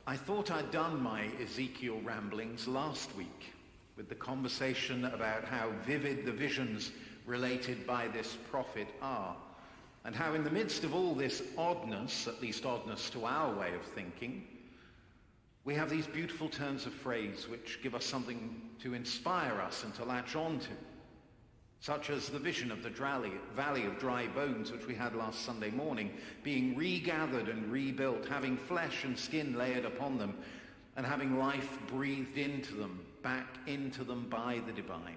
I thought I'd done my Ezekiel ramblings last week with the conversation about how vivid the visions related by this prophet are, and how in the midst of all this oddness, at least oddness to our way of thinking, we have these beautiful turns of phrase which give us something to inspire us and to latch on to, such as the vision of the Valley of Dry Bones, which we had last Sunday morning, being regathered and rebuilt, having flesh and skin layered upon them, and having life breathed into them, back into them by the divine.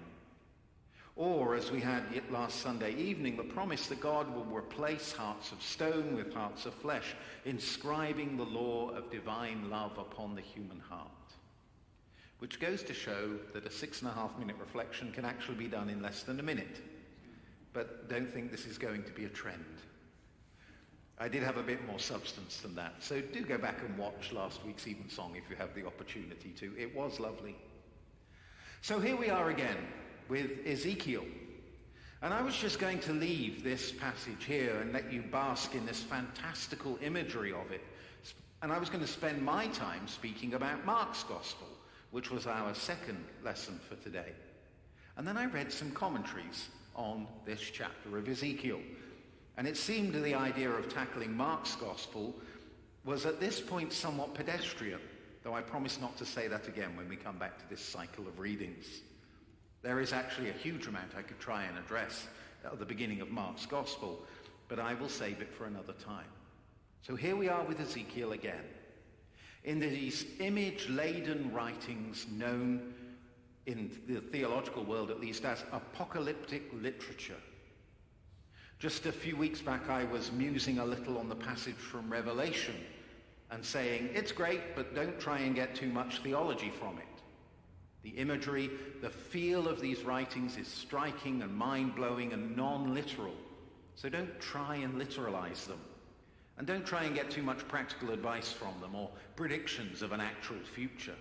Or, as we had last Sunday evening, the promise that God will replace hearts of stone with hearts of flesh, inscribing the law of divine love upon the human heart. Which goes to show that a 6.5-minute reflection can actually be done in less than a minute. But don't think this is going to be a trend. I did have a bit more substance than that, so do go back and watch last week's Evensong if you have the opportunity to. It was lovely. So here we are again with Ezekiel. And I was just going to leave this passage here and let you bask in this fantastical imagery of it. And I was going to spend my time speaking about Mark's Gospel, which was our second lesson for today. And then I read some commentaries on this chapter of Ezekiel. And it seemed the idea of tackling Mark's Gospel was at this point somewhat pedestrian, though I promise not to say that again when we come back to this cycle of readings. There is actually a huge amount I could try and address at the beginning of Mark's Gospel, but I will save it for another time. So here we are with Ezekiel again, in these image-laden writings known in the theological world at least as apocalyptic literature. Just a few weeks back I was musing a little on the passage from Revelation and saying, it's great, but don't try and get too much theology from it. The imagery, the feel of these writings is striking and mind-blowing and non-literal. So don't try and literalize them. And don't try and get too much practical advice from them or predictions of an actual future.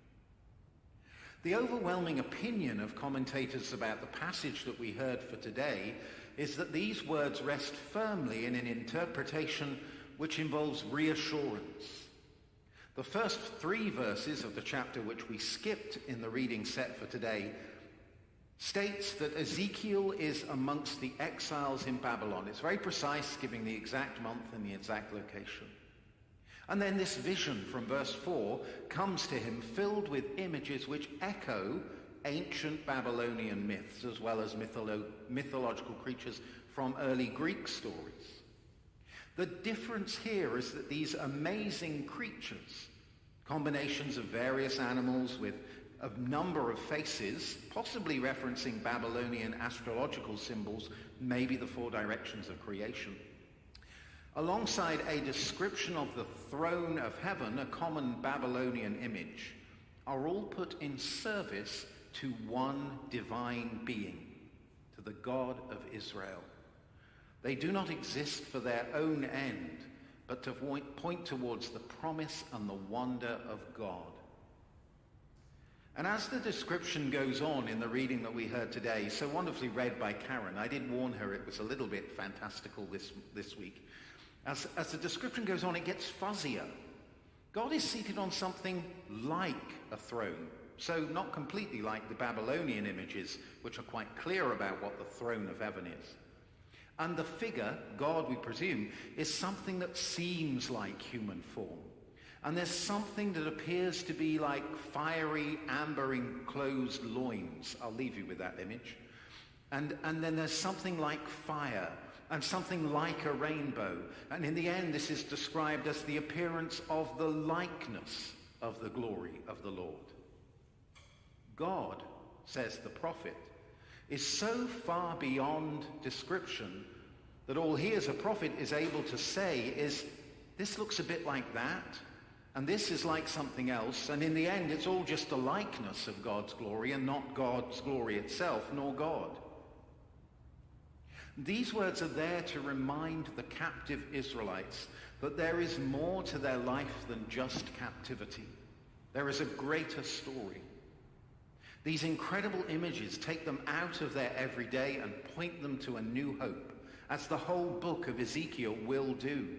The overwhelming opinion of commentators about the passage that we heard for today is that these words rest firmly in an interpretation which involves reassurance. The first 3 verses of the chapter which we skipped in the reading set for today states that Ezekiel is amongst the exiles in Babylon. It's very precise, giving the exact month and the exact location. And then this vision from verse 4 comes to him filled with images which echo ancient Babylonian myths as well as mythological creatures from early Greek stories. The difference here is that these amazing creatures, combinations of various animals with a number of faces, possibly referencing Babylonian astrological symbols, maybe the 4 directions of creation, alongside a description of the throne of heaven, a common Babylonian image, are all put in service to one divine being, to the God of Israel. They do not exist for their own end, but to point towards the promise and the wonder of God. And as the description goes on in the reading that we heard today, so wonderfully read by Karen, I did warn her it was a little bit fantastical this week. As the description goes on, it gets fuzzier. God is seated on something like a throne. So not completely like the Babylonian images, which are quite clear about what the throne of heaven is. And the figure, God we presume, is something that seems like human form. And there's something that appears to be like fiery, amber enclosed loins. I'll leave you with that image. And then there's something like fire and something like a rainbow. And in the end, this is described as the appearance of the likeness of the glory of the Lord. God, says the prophet, is so far beyond description that all he as a prophet is able to say is, this looks a bit like that, and this is like something else, and in the end it's all just a likeness of God's glory and not God's glory itself, nor God. These words are there to remind the captive Israelites that there is more to their life than just captivity. There is a greater story. These incredible images take them out of their everyday and point them to a new hope, as the whole book of Ezekiel will do.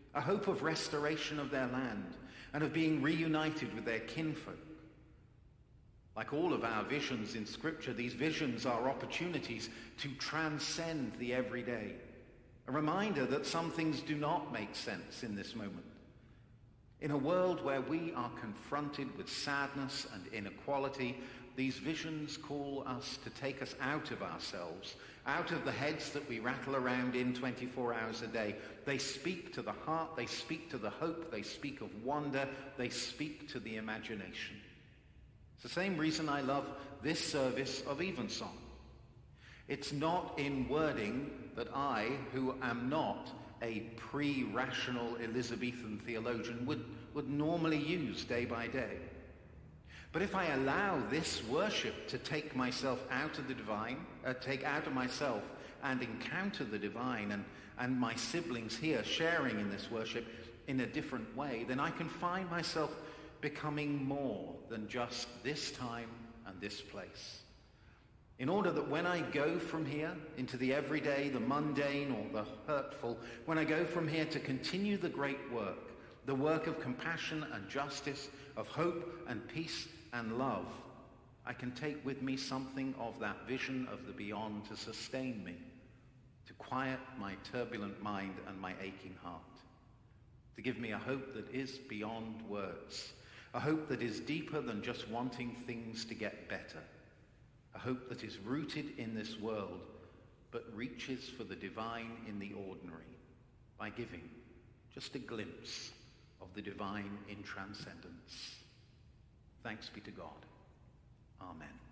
a hope of restoration of their land and of being reunited with their kinfolk. Like all of our visions in Scripture, these visions are opportunities to transcend the everyday, a reminder that some things do not make sense in this moment. In a world where we are confronted with sadness and inequality, these visions call us to take us out of ourselves, out of the heads that we rattle around in 24 hours a day. They speak to the heart, they speak to the hope, they speak of wonder, they speak to the imagination. It's the same reason I love this service of Evensong. It's not in wording that I, who am not a pre-rational Elizabethan theologian, would normally use day by day. But if I allow this worship to take myself out of the divine, take out of myself and encounter the divine and my siblings here sharing in this worship in a different way, then I can find myself becoming more than just this time and this place. In order that when I go from here into the everyday, the mundane or the hurtful, when I go from here to continue the great work, the work of compassion and justice, of hope and peace and love, I can take with me something of that vision of the beyond to sustain me, to quiet my turbulent mind and my aching heart, to give me a hope that is beyond words, a hope that is deeper than just wanting things to get better, a hope that is rooted in this world but reaches for the divine in the ordinary by giving just a glimpse of the divine in transcendence. Thanks be to God. Amen.